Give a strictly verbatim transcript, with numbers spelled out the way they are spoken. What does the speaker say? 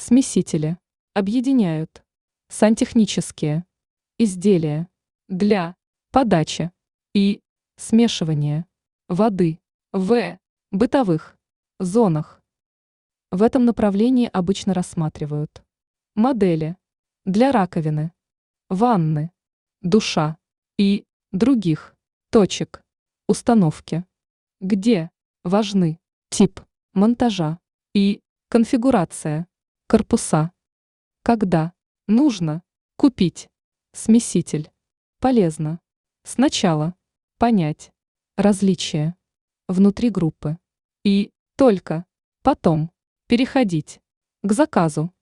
Смесители. Объединяют. Сантехнические. Изделия. Для. Подачи. И. Смешивания. Воды. В. Бытовых. Зонах. В этом направлении обычно рассматривают модели для раковины, ванны, душа и других точек установки, где важны тип монтажа и конфигурация корпуса, когда нужно купить смеситель. Полезно сначала понять различия внутри группы и только потом переходить к заказу.